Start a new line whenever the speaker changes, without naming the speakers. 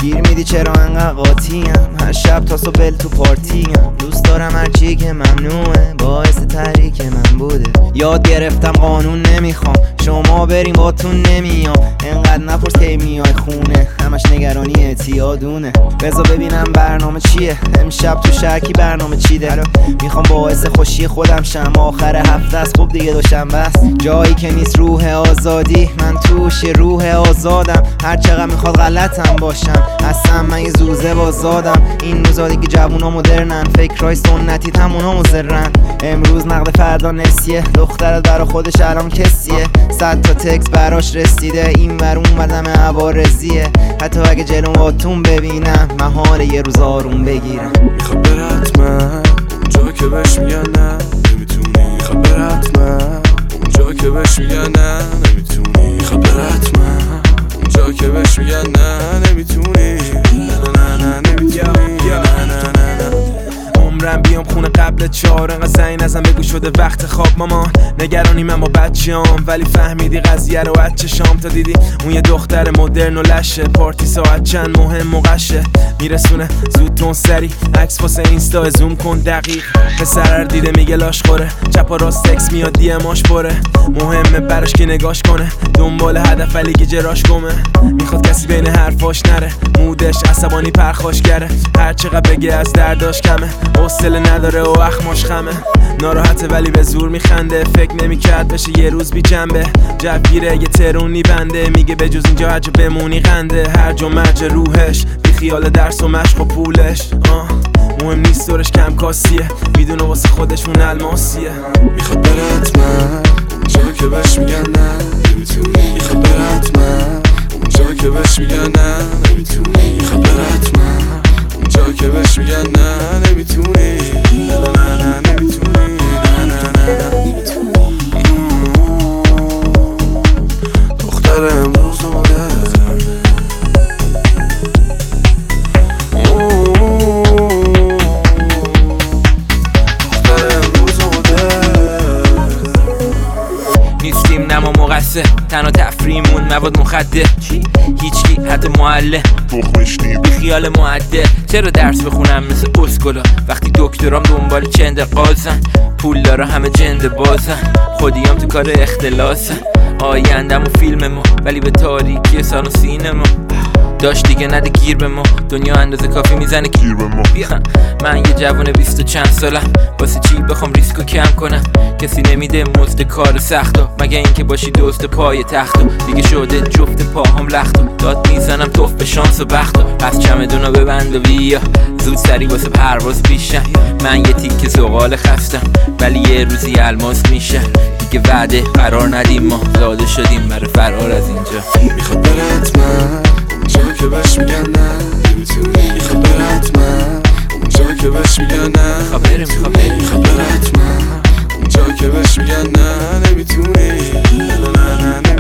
گیر میدی چرا انقدر قاطیم؟ هر شب تا صبح تو پارتیم. دوست دارم هرچی که ممنوعه باعث تحریک من بوده. یاد گرفتم قانون نمیخوام، شما بریم باتون نمیام. انقدر نپرس کی میای خونه، همش نگرانی اعتیادونه. بذار ببینم برنامه چیه امشب تو شرکی، برنامه چیده؟ میخوام باعث خوشی خودم شم، آخر هفته است خب دیگه دوشنبه است. جایی که نیست روح آزادی، من توش روح آزادم. هر چقدر میخواد غلطم باشم، اصلا من یه زوزه بازادم. این روزا دیگه جوونا مدرنن، فکرای سنتی تمونا مزرن. امروز نقد فردا نسیه، دخترت برا خودش الان کسیه. 100 تا تکس براش رسیده، این ور اون ور عوارضیه. حتی اگه جلوم باتون ببینم محاله یه روز آروم بگیرم.
میخواد بره حتما اونجا که بهش میگن نه نمیتونی. میخواد بره حتما اونجا که بهش میگن نه نمیتونی. میخواد بره حتما اونجا که بهش میگن نه نمیتونی. نه نه نمیتونی. عمرم بیام خونه قبل 4 انقدر زنگ نزن بگو شده وقت خواب مامان. نگرانی من با بچه‌ام ولی فهمیدی قضیه رو از چشام. تا دیدی اون یه دختر مدرن و لشه، پارتی ساعت چند مهم و قشه. میرسونه زود تون سری عکس واسه اینستا زوم کن دقیق. پسر دیده میگه لاش خوره، چپ و راست تکس میاد دی اماش پره. مهمه براش که نگاش کنه، دنبال هدف ولی که جراش گمه. میخواد کسی بین حرفاش نره، مودش عصبانی پرخاشگره. هر چقدر بگه از درداش کمه، حوصله نداره و اخماش خمه. ناراحته ولی به زور میخنده، فکر نمیکرد بشه یه روز بی جنبه. جوگیره یه ترونی بنده، میگه به جز اینجا هرجا بمونی غنده. هر جا مرج روحش بی خیال درس و مشق و پولش. مهم نیست دورش کم کاسیه، میدونه واسه خودش اون الماسیه. میخواد بره حتما اونجا که بهش میگن نه نمیتونی. میخواد بره حتما اونجا که بهش میگن نه نمیتونی. میخواد بره حتما اونجا که بهش میگن نه نمیتونی. نه نه نه نمیتونی. نه نه نه نمیتونی. دختر امروز اومده، دختر امروز اومده. نیستیم نما مقصه، تنها تفریمون مواد مخدر. هیچکی حتی معلم تخمش نیم بی خیال معدل. چرا درس بخونم مثل اسکولا وقتی دکترام دنبال چند قازن؟ پول داره همه جند بازن، خودیام تو کار اختلاسن. آیندم و فیلم ما ولی به تاریکی سان و سینما. داشت دیگه نده گیر به ما، دنیا اندازه کافی میزنه گیر به ما. من یه جوان 20 و چند سالم، واسه چی بخوام ریسکو کم کنم؟ کسی نمیده مزد کار سختو، مگه اینکه باشی دوست پای تختو. دیگه شده جفت پاهم لختو، داد میزنم توف به شانس و بختو. پس چمدونو ببند و بیا زود سری واسه پرواز پیشم. من یه تیکه زغال خستم ولی یه روزی الماس میشه. دیگه وعده قرار ندیم، ما زاده شدیم برای فرار از اینجا. میخواد بره حتما اونجا که بهش میگن نه نمیتونی. میخواد بره حتما اونجا که بهش میگن نه. میخواد بره حتما اونجا که بهش میگن نه نمیتونی. نه نه نه